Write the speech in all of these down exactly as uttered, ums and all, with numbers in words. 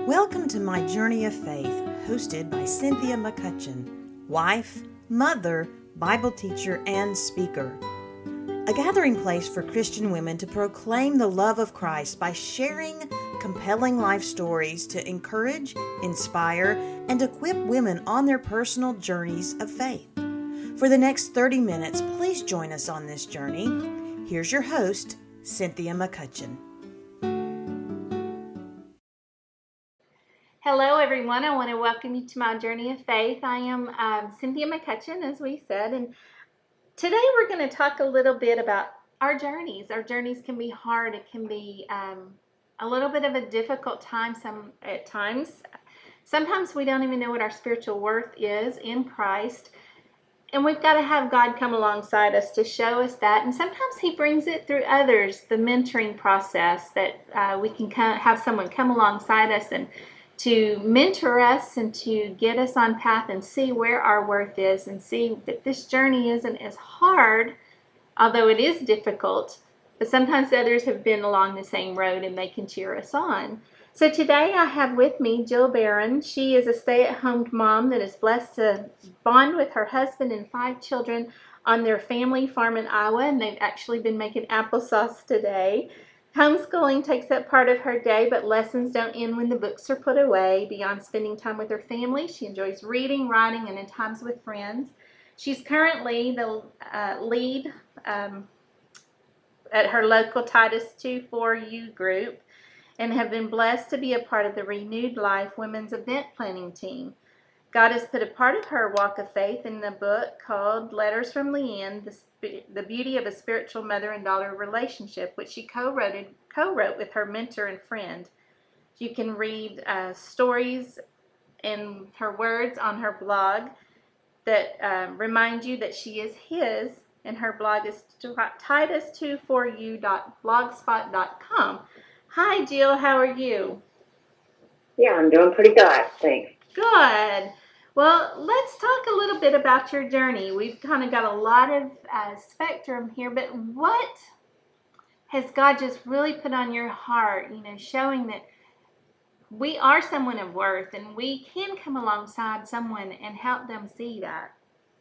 Welcome to My Journey of Faith, hosted by Cynthia McCutcheon, wife, mother, Bible teacher, and speaker. A gathering place for Christian women to proclaim the love of Christ by sharing compelling life stories to encourage, inspire, and equip women on their personal journeys of faith. For the next thirty minutes, please join us on this journey. Here's your host, Cynthia McCutcheon. Hello, everyone. I want to welcome you to My Journey of Faith. I am um, Cynthia McCutcheon, as we said, and today we're going to talk a little bit about our journeys. Our journeys can be hard. It can be um, a little bit of a difficult time some at times. Sometimes we don't even know what our spiritual worth is in Christ, and we've got to have God come alongside us to show us that. And sometimes He brings it through others, the mentoring process, that uh, we can come, have someone come alongside us and to mentor us and to get us on path and see where our worth is and see that this journey isn't as hard, although it is difficult, but sometimes others have been along the same road and they can cheer us on. So today I have with me Jill Barron. She is a stay-at-home mom that is blessed to bond with her husband and five children on their family farm in Iowa, and they've actually been making applesauce today. Homeschooling takes up part of her day, but lessons don't end when the books are put away. Beyond spending time with her family, she enjoys reading, writing, and in times with friends. She's currently the uh, lead um, at her local Titus two four U group and have been blessed to be a part of the Renewed Life Women's Event Planning Team. God has put a part of her walk of faith in the book called Letters from Leanne, the, Sp- the Beauty of a Spiritual Mother and Daughter Relationship, which she co-wrote, co-wrote with her mentor and friend. You can read uh, stories and her words on her blog that um, remind you that she is His, and her blog is titus two four u dot blogspot dot com. Hi, Jill. How are you? Yeah, I'm doing pretty good, thanks. Good. Well, let's talk a little bit about your journey. We've kind of got a lot of uh, spectrum here, but what has God just really put on your heart, you know, showing that we are someone of worth and we can come alongside someone and help them see that?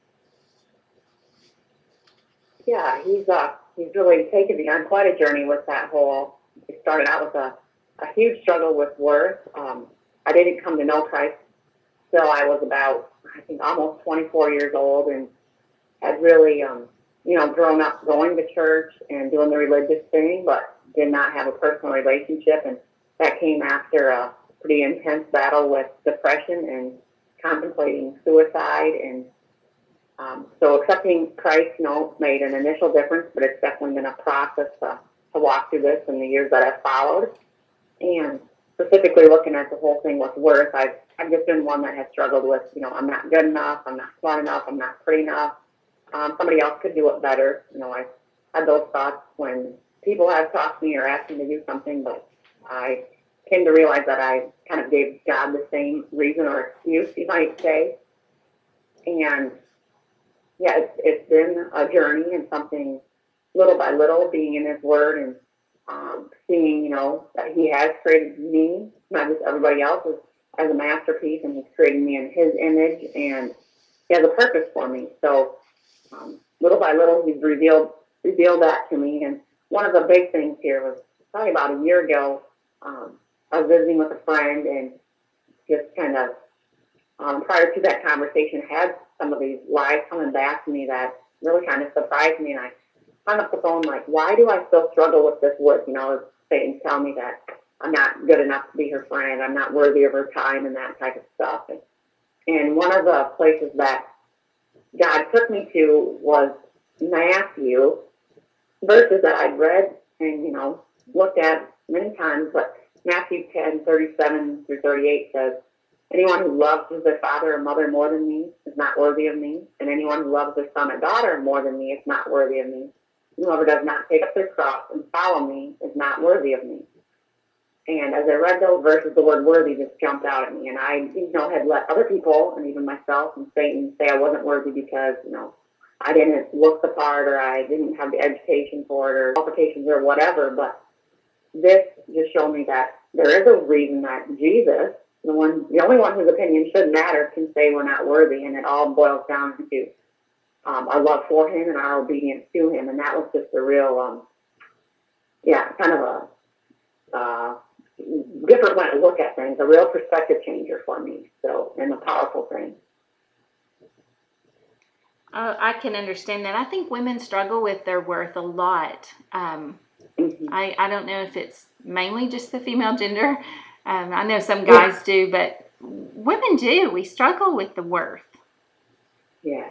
Yeah, he's uh he's really taken me on quite a journey with that whole. It started out with a, a huge struggle with worth. Um, I didn't come to know Christ till I was about, I think, almost twenty-four years old, and had really, um, you know, grown up going to church and doing the religious thing, but did not have a personal relationship, and that came after a pretty intense battle with depression and contemplating suicide. And um, so accepting Christ, you know, made an initial difference, but it's definitely been a process to, to walk through this in the years that have followed. And specifically looking at the whole thing with worth, I've, I've just been one that has struggled with, you know, I'm not good enough, I'm not smart enough, I'm not pretty enough. Um, somebody else could do it better. You know, I've had those thoughts when people have talked to me or asked me to do something, but I came to realize that I kind of gave God the same reason or excuse, you might say. And yeah, it's, it's been a journey and something little by little, being in His Word and um, seeing, you know, that He has created me, not just everybody else, as, as a masterpiece, and He's created me in His image, and He has a purpose for me. So um, little by little, He's revealed revealed that to me. And one of the big things here was probably about a year ago. Um, I was visiting with a friend, and just kind of um, prior to that conversation, had some of these lies coming back to me that really kind of surprised me. And I hung up the phone like, why do I still struggle with this work? You know, Satan tell me that I'm not good enough to be her friend, I'm not worthy of her time, and that type of stuff. And, and one of the places that God took me to was Matthew, verses that I'd read and, you know, looked at many times, but Matthew ten, thirty-seven through thirty-eight says, anyone who loves their father or mother more than me is not worthy of me, and anyone who loves their son or daughter more than me is not worthy of me. Whoever does not take up their cross and follow me is not worthy of me. And as I read those verses, the word worthy just jumped out at me. And I, you know, had let other people, and even myself and Satan, say I wasn't worthy because, you know, I didn't look the part, or I didn't have the education for it, or qualifications or whatever. But this just showed me that there is a reason that Jesus, the one, the only one whose opinion should matter, can say we're not worthy, and it all boils down to um, our love for him and our obedience to him, and that was just a real, um, yeah, kind of a uh, different way to look at things, a real perspective changer for me, so, and a powerful thing. Uh, I can understand that. I think women struggle with their worth a lot. Um, mm-hmm. I, I don't know if it's mainly just the female gender. Um, I know some guys yeah. do, but women do. We struggle with the worth. Yeah.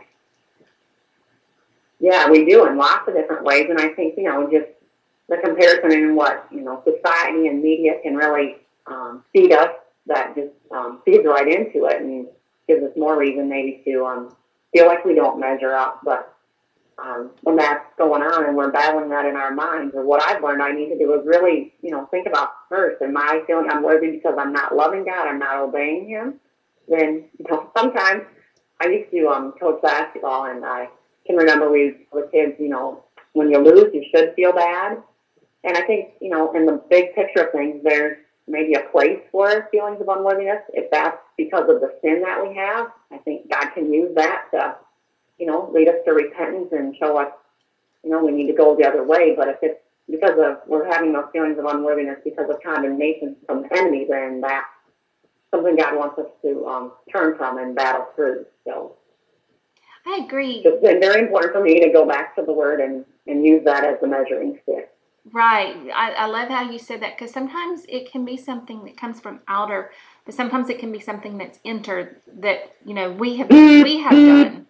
Yeah, we do in lots of different ways. And I think, you know, just the comparison in what, you know, society and media can really um, feed us, that just um, feeds right into it and gives us more reason maybe to um, feel like we don't measure up. But um, when that's going on and we're battling that in our minds, or what I've learned I need to do is really, you know, think about first, am I feeling unworthy because I'm not loving God, I'm not obeying him? Then, you know, sometimes I used to um, coach basketball, and I can remember we with kids, you know, when you lose, you should feel bad. And I think, you know, in the big picture of things, there's maybe a place for feelings of unworthiness. If that's because of the sin that we have, I think God can use that to, you know, lead us to repentance and show us, you know, we need to go the other way. But if it's because of we're having those feelings of unworthiness because of condemnation from the enemy, then that's something God wants us to um, turn from and battle through. So I agree. It's been very important for me to go back to the Word and, and use that as the measuring stick. Right. I, I love how you said that, because sometimes it can be something that comes from outer, but sometimes it can be something that's entered that, you know, we have we have done.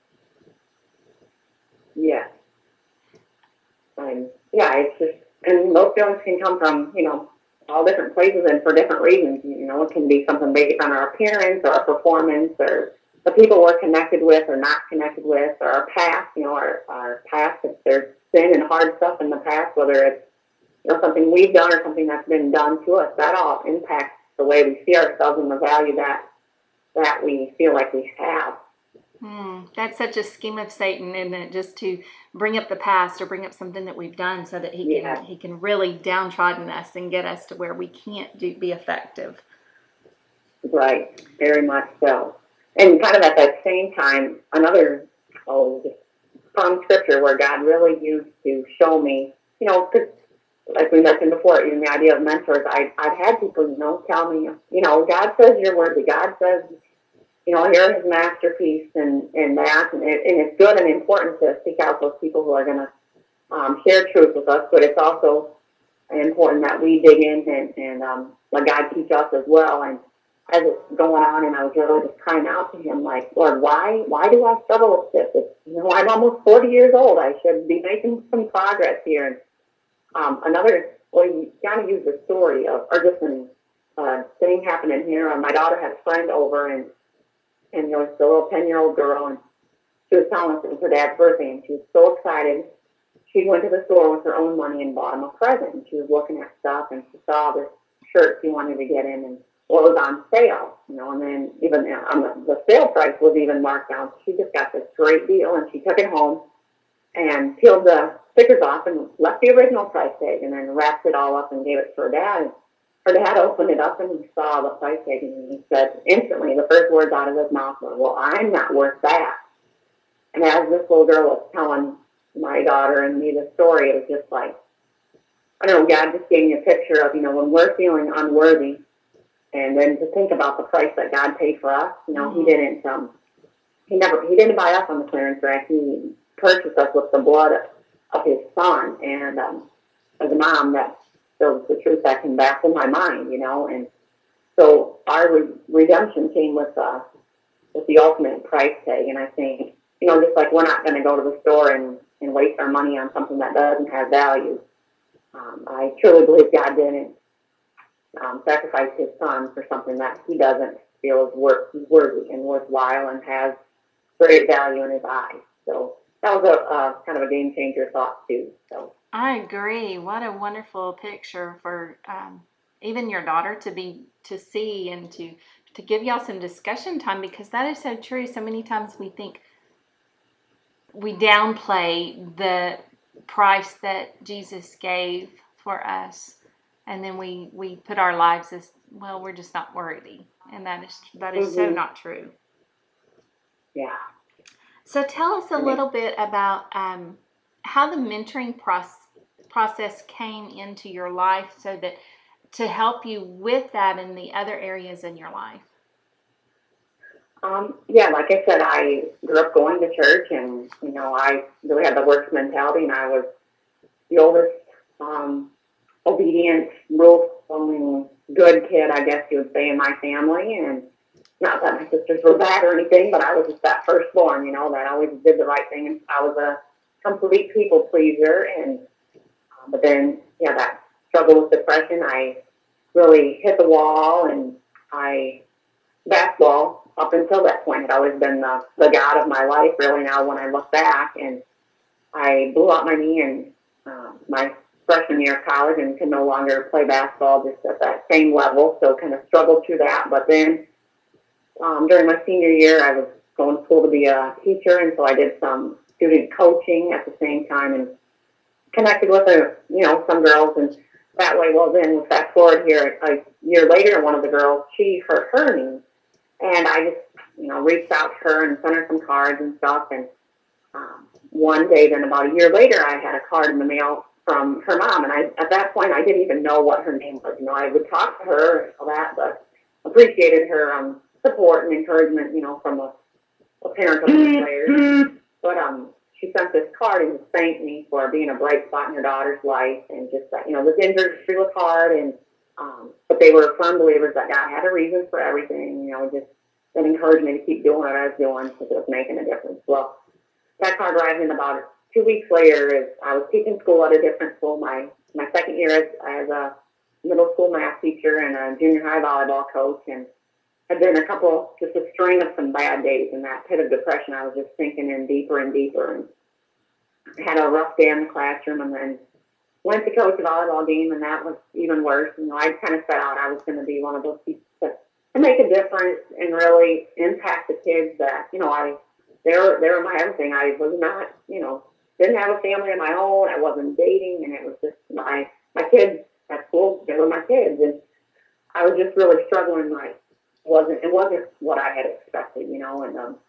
Yeah. Um, yeah, it's just, and those feelings can come from, you know, all different places and for different reasons. You know, it can be something based on our appearance or our performance or the people we're connected with or not connected with, or our past, you know, our, our past, if there's sin and hard stuff in the past, whether it's, you know, something we've done or something that's been done to us, that all impacts the way we see ourselves and the value that that we feel like we have. Mm, that's such a scheme of Satan, isn't it? Just to bring up the past or bring up something that we've done so that he yeah. can he can really downtrodden us and get us to where we can't do, be effective. Right, very much so. And kind of at that same time, another oh, from scripture where God really used to show me, you know, because like we mentioned before, even the idea of mentors, I, I've had people, you know, tell me, you know, God says you're worthy. God says, you know, here's his masterpiece and, and that. And, it, and it's good and important to seek out those people who are going to um, share truth with us, but it's also important that we dig in and, and um, let God teach us as well. And as it's going on, and I was really just crying out to him, like, Lord, why why do I struggle with this? It's, you know, I'm almost forty years old. I should be making some progress here. And um, another, well, you kind of use the story of, or just an uh, thing happening here. Uh, my daughter had a friend over, and and there was a little ten-year-old girl, and she was telling us it was her dad's birthday, and she was so excited. She went to the store with her own money and bought him a present. And she was looking at stuff, and she saw this shirt she wanted to get in, and well, it was on sale, you know, and then even on the, the sale price was even marked down. She just got this great deal, and she took it home and peeled the stickers off and left the original price tag, and then wrapped it all up and gave it to her dad. And her dad opened it up, and he saw the price tag, and he said instantly, the first words out of his mouth were, well, I'm not worth that. And as this little girl was telling my daughter and me the story, it was just like, I don't know, God just gave me a picture of, you know, when we're feeling unworthy, and then to think about the price that God paid for us. You know, mm-hmm. he didn't, um, he never, he didn't buy us on the clearance rack. He purchased us with the blood of, of his son. And um, as a mom, that was the truth that came back in my mind, you know. And so our re- redemption came with, uh, with the ultimate price tag. And I think, you know, just like we're not going to go to the store and, and waste our money on something that doesn't have value. Um, I truly believe God didn't Um, sacrifice his son for something that he doesn't feel is worth, worthy and worthwhile and has great value in his eyes. So that was a uh, kind of a game changer thought too. So I agree. What a wonderful picture for um, even your daughter to be to see and to to give y'all some discussion time, because that is so true. So many times we think we downplay the price that Jesus gave for us. and then we we put our lives as, well, we're just not worthy, and that is that is so Mm-hmm. not true. Yeah. So tell us a little bit about um, how the mentoring process process came into your life, so that to help you with that in the other areas in your life. Um, yeah, like I said, I grew up going to church, and you know, I really had the works mentality, and I was the oldest, um, obedient, rule-following, good kid, I guess you would say, in my family. And not that my sisters were bad or anything, but I was just that firstborn, you know, that always did the right thing, and I was a complete people pleaser. And uh, but then, yeah, that struggle with depression, I really hit the wall, and I basketball up until that point had always been the, the god of my life, really, now when I look back. And I blew out my knee in uh, my freshman year of college and could no longer play basketball just at that same level, so kind of struggled through that. But then um, during my senior year, I was going to school to be a teacher, and so I did some student coaching at the same time and connected with, a, you know, some girls. And that way, well, then we fast forward here a year later, one of the girls, she hurt her knee. And I just, you know, reached out to her and sent her some cards and stuff. And um, one day, then about a year later, I had a card in the mail from her mom. And I, at that point, I didn't even know what her name was. You know, I would talk to her and all that, but appreciated her um, support and encouragement, you know, from a, a parent of the players. But um, she sent this card and just thanked me for being a bright spot in her daughter's life, and just that, you know, this injury was hard, and um, but they were firm believers that God had a reason for everything. You know, just and encouraged me to keep doing what I was doing because it was making a difference. Well, that card arrived in about two weeks later. As I was teaching school at a different school, my my second year as, as a middle school math teacher and a junior high volleyball coach, and had been a couple, just a string of some bad days in that pit of depression. I was just sinking in deeper and deeper, and had a rough day in the classroom, and then went to coach a volleyball game, and that was even worse. You know, I kind of set out I was going to be one of those people to, to make a difference and really impact the kids that, you know, I, they were, they were my everything. I was not, you know, didn't have a family of my own. I wasn't dating, and it was just my, my kids at school, they were my kids. And I was just really struggling. Like, wasn't, it wasn't what I had expected, you know, and, um,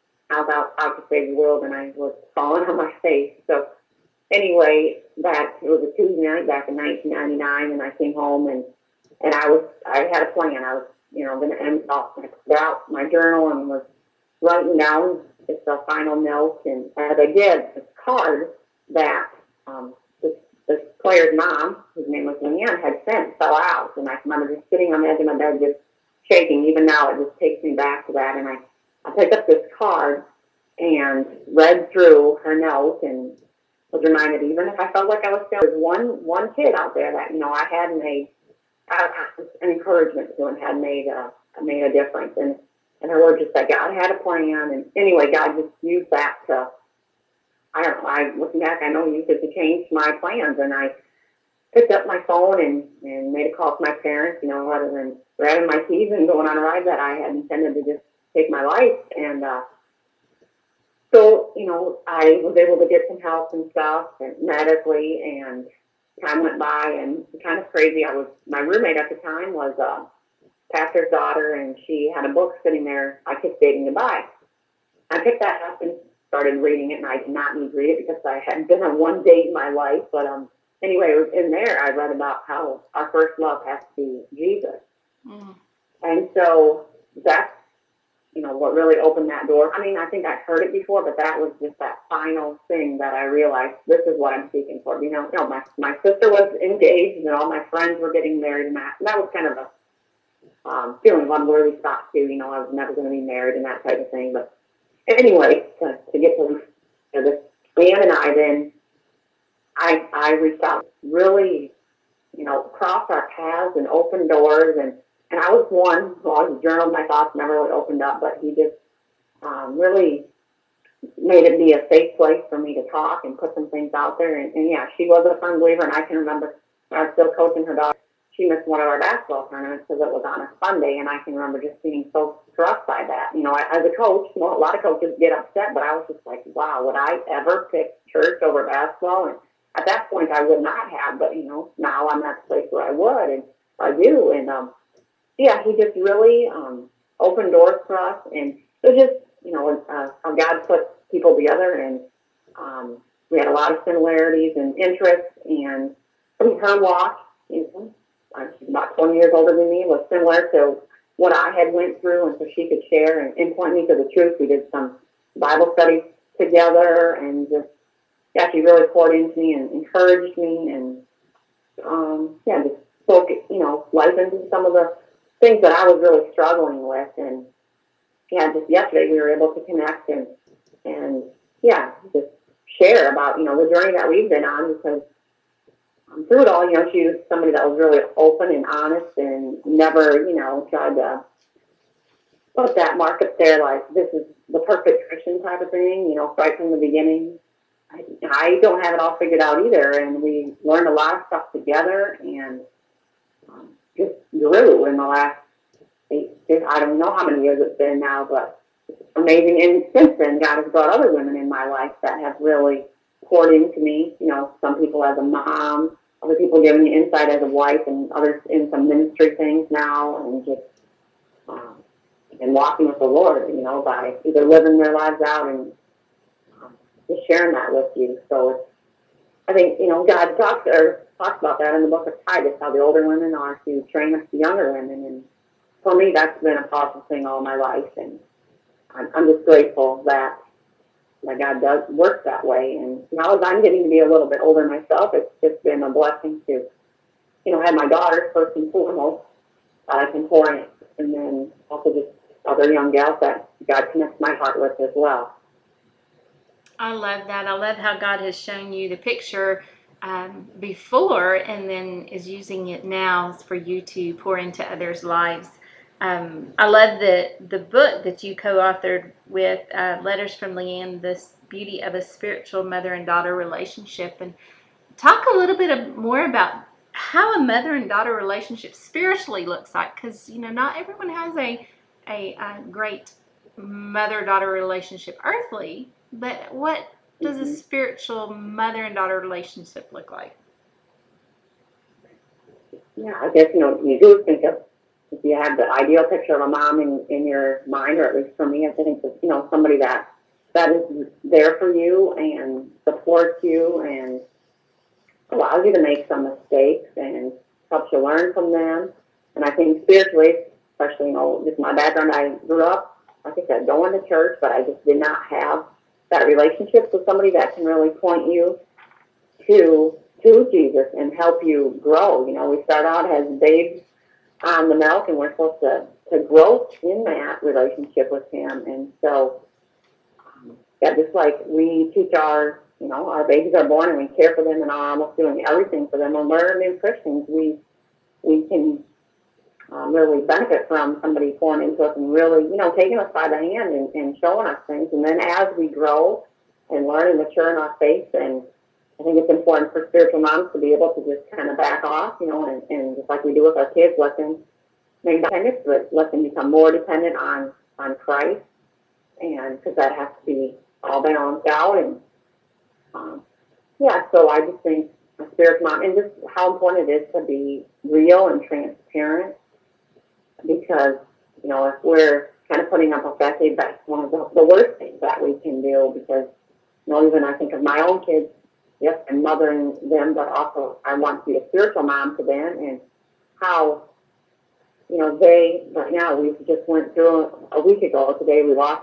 I was out, out to save the world, and I was falling on my face. So anyway, that it was a Tuesday night back in nineteen ninety-nine, and I came home, and and I was I had a plan. I was, you know, going to end off. I put out my journal and was writing down just a final note. And as I did, this card that um, this this player's mom, whose name was Leanne, had sent fell out, and I remember just sitting on the edge of my bed, just shaking. Even now, it just takes me back to that. And I I picked up this card and read through her note, and was reminded, even if I felt like I was still, there's one one kid out there that, you know, I had made uh, an encouragement to, and had made a made a difference. And and her word just said God had a plan. And anyway, God just used that to, I don't know, I looking back, I know He used it to change my plans. And I picked up my phone and, and made a call to my parents, you know, rather than grabbing my keys and going on a ride that I had intended to just take my life. And uh, so, you know, I was able to get some help and stuff, and medically, and time went by, and kind of crazy. I was, my roommate at the time was a pastor's daughter, and she had a book sitting there, I Kissed Dating Goodbye. I picked that up and started reading it, and I did not need to read it because I hadn't been on one date in my life. But um, anyway, it was in there, I read about how our first love has to be Jesus. Mm. And so that's, you know, what really opened that door. I mean, I think I'd heard it before, but that was just that final thing that I realized, this is what I'm seeking for. You know, you know, my my sister was engaged, and all my friends were getting married, and that, and that was kind of a um, feeling of unworthy spot too. You know, I was never going to be married and that type of thing. But anyway, to, to get to, to this, Leanne and I, then I I reached out, really, you know, crossed our paths and opened doors. And And I was one who always journaled my thoughts, never really opened up, but he just um, really made it be a safe place for me to talk and put some things out there. And, and yeah, she was a firm believer, and I can remember when I was still coaching her daughter, she missed one of our basketball tournaments because it was on a Sunday, and I can remember just being so struck by that. You know, I, as a coach, you know, a lot of coaches get upset, but I was just like, wow, would I ever pick church over basketball? And at that point I would not have, but, you know, now I'm at the place where I would, and I do. And, um, yeah, he just really um, opened doors for us. And it was just, you know, uh, how God put people together. And um, we had a lot of similarities and interests. And her walk, you know, she's about twenty years older than me, was similar to what I had went through. And so she could share and, and point me to the truth. We did some Bible studies together, and just, yeah, she really poured into me and encouraged me, and um, yeah, just spoke, you know, life into some of the things that I was really struggling with. And yeah, just yesterday we were able to connect and and yeah, just share about, you know, the journey that we've been on, because um, through it all, you know, she was somebody that was really open and honest and never, you know, tried to put that mark up there like this is the perfect Christian type of thing, you know, right from the beginning. I, I don't have it all figured out either, and we learned a lot of stuff together, and um, just grew in the last eight, I don't know how many years it's been now, but it's amazing. And since then, God has brought other women in my life that have really poured into me. You know, some people as a mom, other people giving me insight as a wife, and others in some ministry things now, and just um, and walking with the Lord, you know, by either living their lives out and um, just sharing that with you. So it's, I think, you know, God talks or talks about that in the book of Titus, how the older women are to train up the younger women. And for me, that's been a powerful thing all my life. And I'm, I'm just grateful that, that God does work that way. And now as I'm getting to be a little bit older myself, it's just been a blessing to, you know, have my daughters first and foremost that I can pour in. And then also just other young gals that God connects my heart with as well. I love that. I love how God has shown you the picture um, before and then is using it now for you to pour into others' lives. Um, I love the, the book that you co-authored with uh, Letters from Leanne, This Beauty of a Spiritual Mother and Daughter Relationship. And talk a little bit of, more about how a mother and daughter relationship spiritually looks like, because, you know, not everyone has a, a, a great mother-daughter relationship earthly, but what does Mm-hmm. a spiritual mother and daughter relationship look like? Yeah, I guess, you know, you do think of, if you have the ideal picture of a mom in, in your mind, or at least for me, I think it's, you know, somebody that that is there for you and supports you and allows you to make some mistakes and helps you learn from them. And I think spiritually, especially, you know, just my background, I grew up, like I said, going to church, but I just did not have that relationship with somebody that can really point you to to Jesus and help you grow. You know, we start out as babes on the milk, and we're supposed to, to grow in that relationship with Him. And so, um, yeah, just like we teach our, you know, our babies are born and we care for them and are almost doing everything for them. When we're new Christians, we we can um, really benefit from somebody pouring into us and really, you know, taking us by the hand and, and showing us things. And then as we grow and learn and mature in our faith, and I think it's important for spiritual moms to be able to just kind of back off, you know, and, and just like we do with our kids, let them make dependent, but let them become more dependent on, on Christ, and because that has to be all balanced out. And um, yeah, so I just think a spiritual mom, and just how important it is to be real and transparent, because, you know, if we're kind of putting up a facade, that's one of the, the worst things that we can do, because, you know, even I think of my own kids, yes, I'm mothering them, but also I want to be a spiritual mom to them, and how, you know, they, right now, we just went through a week ago today, we lost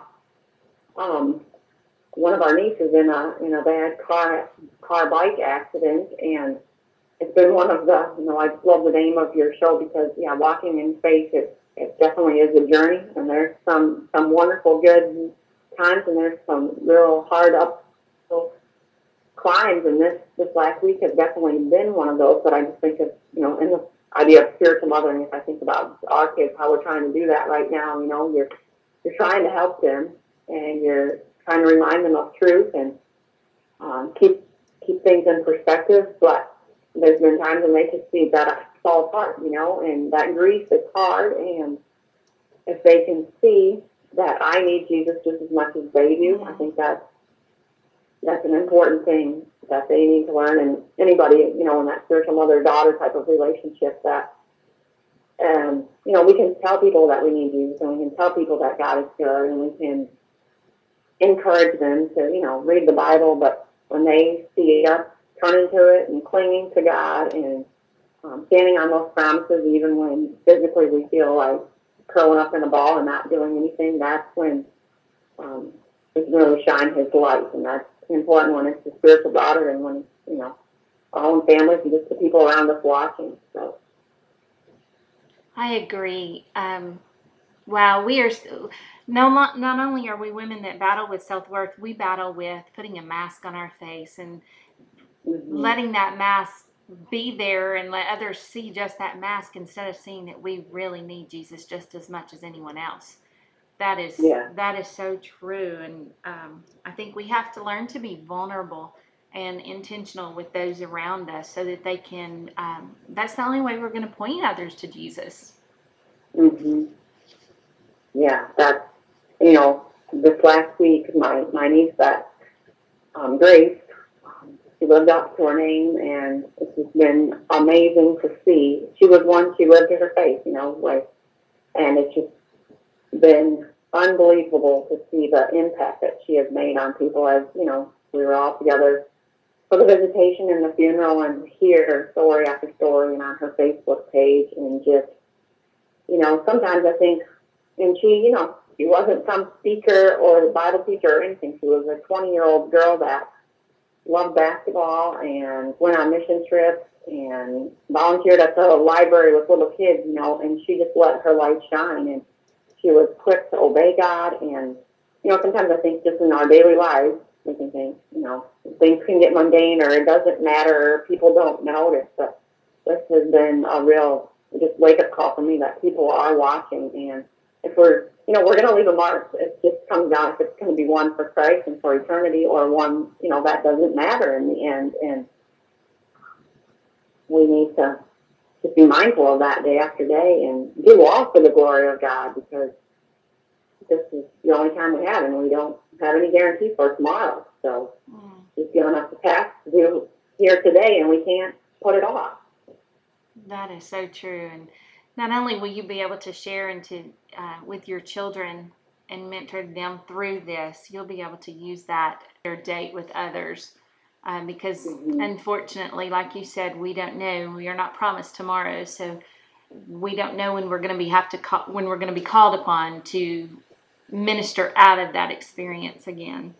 um, one of our nieces in a in a bad car car bike accident, and it's been one of the, you know, I love the name of your show, because, yeah, walking in faith, it, it definitely is a journey, and there's some, some wonderful good times, and there's some real hard uphill climbs, and this, this last week has definitely been one of those. But I just think of, you know, in the idea of spiritual mothering, if I think about our kids, how we're trying to do that right now, you know, you're, you're trying to help them, and you're trying to remind them of truth, and um, keep, keep things in perspective, but there's been times when they just see that fall apart, you know, and that grief is hard. And if they can see that I need Jesus just as much as they do, I think that's, that's an important thing that they need to learn. And anybody, you know, in that spiritual mother-daughter type of relationship, that, um, you know, we can tell people that we need Jesus, and we can tell people that God is good, and we can encourage them to, you know, read the Bible. But when they see us turning to it and clinging to God and um, standing on those promises, even when physically we feel like curling up in a ball and not doing anything, that's when um, we can really shine His light. And that's important when it's the spiritual daughter and when, you know, our own families and just the people around us watching. So I agree. Um, wow, we are so, no, not, not only are we women that battle with self-worth, we battle with putting a mask on our face and mm-hmm. letting that mask be there and let others see just that mask instead of seeing that we really need Jesus just as much as anyone else. That is yeah. that is so true, and um, I think we have to learn to be vulnerable and intentional with those around us so that they can. Um, that's the only way we're going to point others to Jesus. Mm-hmm. Yeah, that's, you know, this last week, my, my niece, that um, Grace, um, she lived up to her name, and it's just been amazing to see. She was one, she lived to her faith, you know, like, and it's just been unbelievable to see the impact that she has made on people. As, you know, we were all together for the visitation and the funeral, and hear story after story and on her Facebook page, and just, you know, sometimes I think, and she, you know, she wasn't some speaker or Bible teacher or anything. She was a twenty-year-old girl that loved basketball and went on mission trips and volunteered at the library with little kids, you know, and she just let her light shine. And she was quick to obey God. And, you know, sometimes I think just in our daily lives, we can think, you know, things can get mundane or it doesn't matter, or people don't notice. But this has been a real just wake-up call for me that people are watching. And if we're, you know, we're going to leave a mark. It just comes down if it's going to be one for Christ and for eternity, or one, you know, that doesn't matter in the end. And we need to just be mindful of that day after day and do all for the glory of God, because this is the only time we have, and we don't have any guarantee for tomorrow. So mm. He's given us the task to do here today, and we can't put it off. That is so true. And not only will you be able to share into uh, with your children and mentor them through this, you'll be able to use that their date with others. Um, because mm-hmm. unfortunately, like you said, we don't know. We are not promised tomorrow, so we don't know when we're going to be have to call, when we're going to be called upon to minister out of that experience again.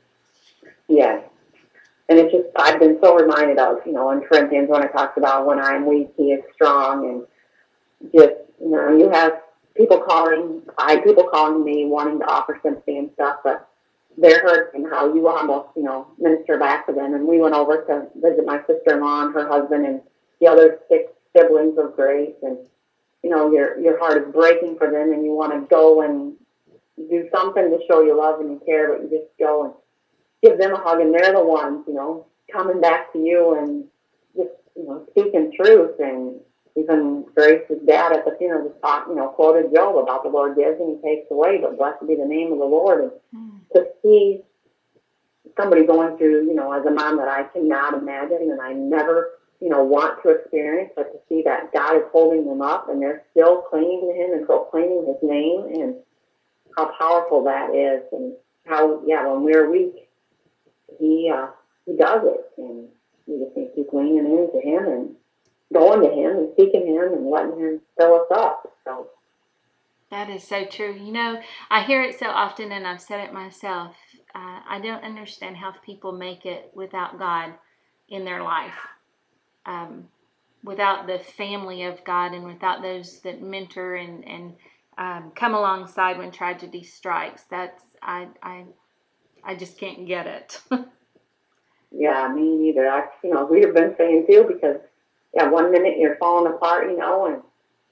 Yeah. And it's just, I've been so reminded of, you know, in Corinthians when it talks about when I'm weak, He is strong. And just, you know, you have people calling, I people calling me wanting to offer sympathy and stuff, but they're hurting how you almost, you know, minister back to them. And we went over to visit my sister-in-law and her husband and the other six siblings of Grace. And, you know, your your heart is breaking for them, and you want to go and do something to show you love and you care, but you just go and give them a hug, and they're the ones, you know, coming back to you and just, you know, speaking truth. And even Grace's dad at the funeral just talked, you know, quoted Job about the Lord gives and He takes away, but blessed be the name of the Lord. And mm. to see somebody going through, you know, as a mom that I cannot imagine and I never, you know, want to experience, but to see that God is holding them up and they're still clinging to Him and proclaiming His name, and how powerful that is, and how, yeah, when we're weak, He uh, He does it, and we just need to keep leaning into Him and going to Him and seeking Him and letting Him fill us up. So that is so true. You know, I hear it so often, and I've said it myself. Uh, I don't understand how people make it without God in their life, um, without the family of God, and without those that mentor and and um, come alongside when tragedy strikes. That's I I I just can't get it. Yeah, me neither. I, you know, we've been saying too, because yeah, one minute you're falling apart, you know, and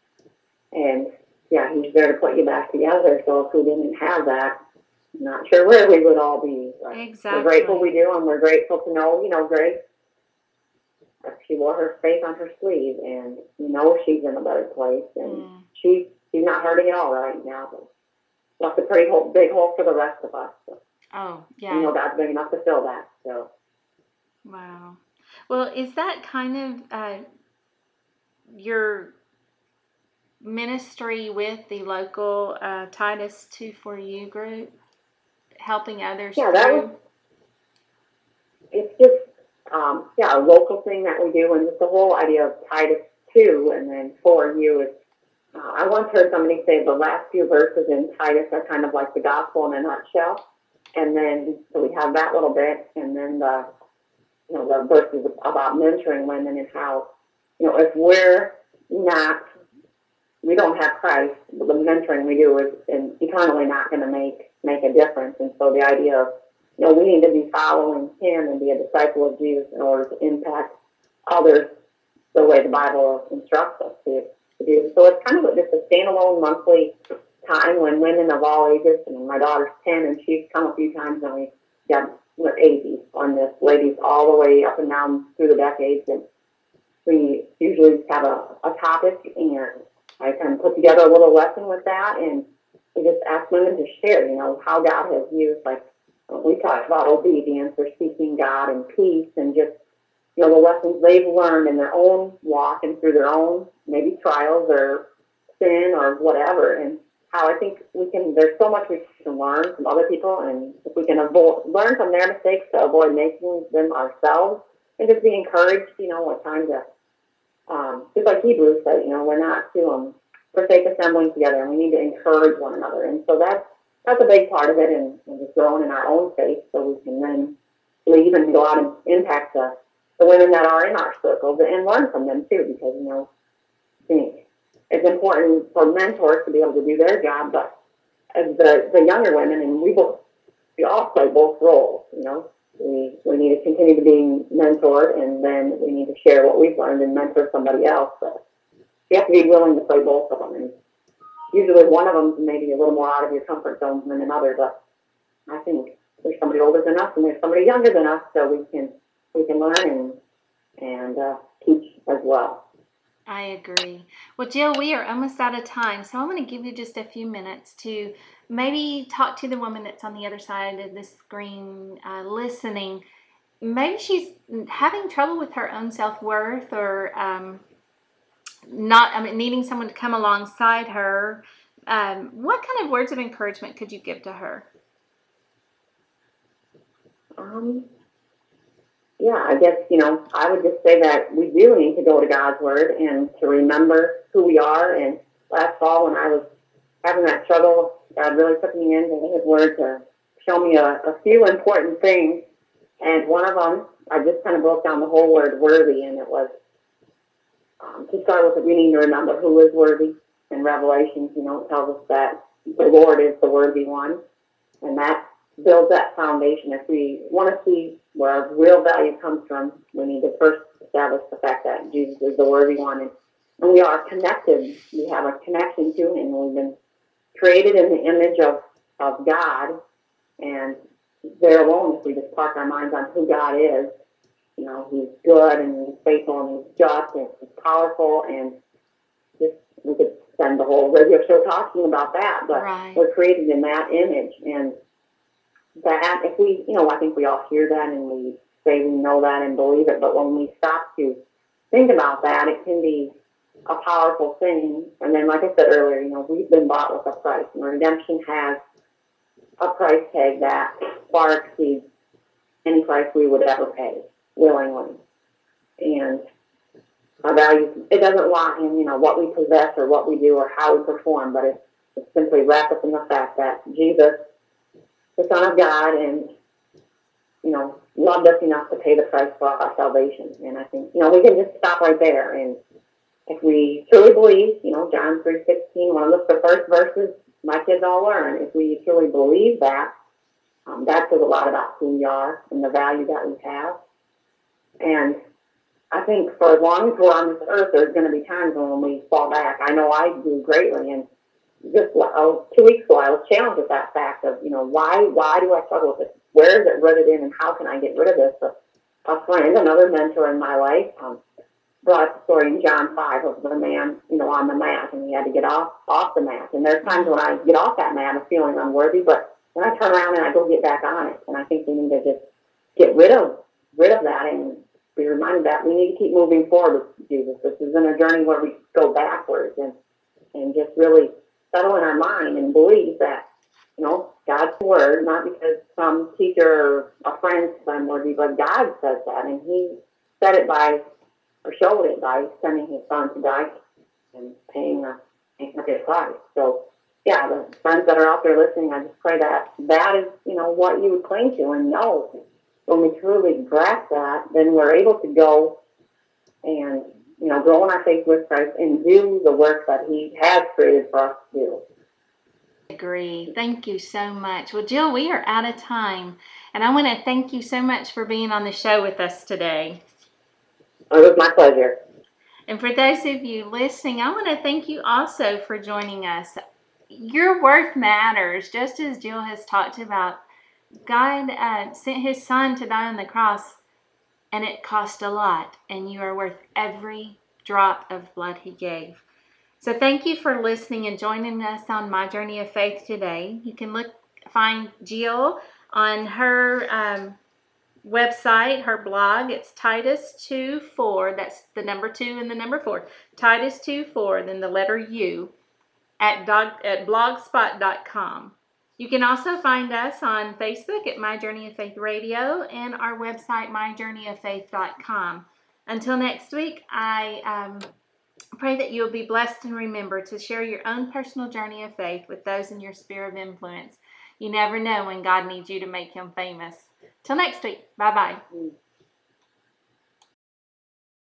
and yeah, He's there to put you back together. So if we didn't have that, I'm not sure where we would all be. But exactly. We're grateful we do, and we're grateful to know, you know, Grace, she wore her faith on her sleeve, and you know she's in a better place, and mm. she she's not hurting at all right now. But that's a pretty whole, big hole for the rest of us. So. Oh, And, you yeah. know, God's big enough to fill that. So, Wow. Well, is that kind of uh, your ministry with the local uh, Titus two four U group, helping others yeah, that was, through? it's just, um, yeah, a local thing that we do. And just the whole idea of Titus two and then four U is, uh, I once heard somebody say the last few verses in Titus are kind of like the gospel in a nutshell. And then, so we have that little bit, and then the, you know, the verses about mentoring women and how, you know, if we're not, we don't have Christ, the mentoring we do is eternally not going to make make a difference. And so the idea of, you know, we need to be following Him and be a disciple of Jesus in order to impact others the way the Bible instructs us to, to do. So it's kind of just a standalone monthly time when women of all ages, and my daughter's ten, and she's come a few times, and we got we're eighty on this, ladies all the way up and down through the decades, and we usually have a, a topic, and I kind of put together a little lesson with that, and we just ask women to share, you know, how God has used, like, we talk about obedience or seeking God and peace and just, you know, the lessons they've learned in their own walk and through their own maybe trials or sin or whatever, and how I think we can, there's so much we can learn from other people, and if we can avoid, learn from their mistakes to avoid making them ourselves, and just be encouraged, you know, at times to, um, just like Hebrews said, you know, we're not to um, forsake assembling together, and we need to encourage one another, and so that's, that's a big part of it, and, and just growing in our own faith so we can then leave and go out and impact the, the women that are in our circles and learn from them too, because, you know, I think it's important for mentors to be able to do their job, but as the, the younger women, and we both, we all play both roles, you know, we, we need to continue to be mentored, and then we need to share what we've learned and mentor somebody else. So you have to be willing to play both of them, and usually one of them is maybe a little more out of your comfort zone than another, but I think there's somebody older than us and there's somebody younger than us, so we can we can learn and and uh, teach as well. I agree. Well, Jill, we are almost out of time, so I'm going to give you just a few minutes to maybe talk to the woman that's on the other side of the screen uh, listening. Maybe she's having trouble with her own self-worth, or um, not, I mean, needing someone to come alongside her. Um, what kind of words of encouragement could you give to her? Um, yeah, I guess, you know, I would just say that we do need to go to God's Word and to remember who we are. And last fall, when I was having that struggle, God really took me into His Word to show me a, a few important things. And one of them, I just kind of broke down the whole word worthy, and it was um, to start with, we need to remember who is worthy. In Revelations, you know, it tells us that the Lord is the worthy one, and that builds that foundation. If we want to see where our real value comes from, we need to first establish the fact that Jesus is the worthy one, and, and we are connected. We have a connection to Him. We've been created in the image of, of God, and there alone, if we just park our minds on who God is, you know, He's good and He's faithful and He's just and He's powerful, and just we could spend the whole radio show talking about that, but Right. we're created in that image, and that if we, you know, I think we all hear that and we say we know that and believe it, but when we stop to think about that, it can be a powerful thing. And then, like I said earlier, you know, we've been bought with a price, and redemption has a price tag that far exceeds any price we would ever pay willingly. And our values, it doesn't lie in, you know, what we possess or what we do or how we perform, but it's, it's simply wrapped up in the fact that Jesus, the Son of God, and, you know, loved us enough to pay the price for our salvation. And I think, you know, we can just stop right there. And if we truly believe, you know, John three sixteen, one of the first verses my kids all learn, if we truly believe that, um, that says a lot about who we are and the value that we have. And I think for as long as we're on this earth, there's going to be times when we fall back. I know I do greatly, and just oh, two weeks ago, I was challenged with that fact of, you know, why why do I struggle with it? Where is it rooted in, and how can I get rid of this? But a friend, another mentor in my life, um, brought the story in John five of the man, you know, on the mat, and he had to get off off the mat. And there's times when I get off that mat of feeling unworthy, but then I turn around and I go get back on it. And I think we need to just get rid of rid of that and be reminded that we need to keep moving forward with Jesus. This isn't a journey where we go backwards, and and just really settle in our mind and believe that, you know, God's word, not because some teacher or a friend said I'm worthy, but God says that, and He said it by, or showed it by sending His Son to die and paying a, paying a price. So, yeah, the friends that are out there listening, I just pray that that is, you know, what you would cling to and know. When we truly grasp that, then we're able to go and, you know, grow in our faith with Christ and do the work that He has created for us to do. Agree. Thank you so much. Well, Jill, we are out of time, and I want to thank you so much for being on the show with us today. It was my pleasure. And for those of you listening, I want to thank you also for joining us. Your worth matters, just as Jill has talked about. God uh, sent His Son to die on the cross, and it cost a lot, and you are worth every drop of blood He gave. So thank you for listening and joining us on My Journey of Faith today. You can look find Jill on her um, website, her blog. It's Titus two four. That's the number two and the number four. Titus two four, then the letter U, at, dog, at blogspot dot com. You can also find us on Facebook at My Journey of Faith Radio and our website, my journey of faith dot com. Until next week, I um, pray that you will be blessed, and remember to share your own personal journey of faith with those in your sphere of influence. You never know when God needs you to make Him famous. Till next week, bye-bye.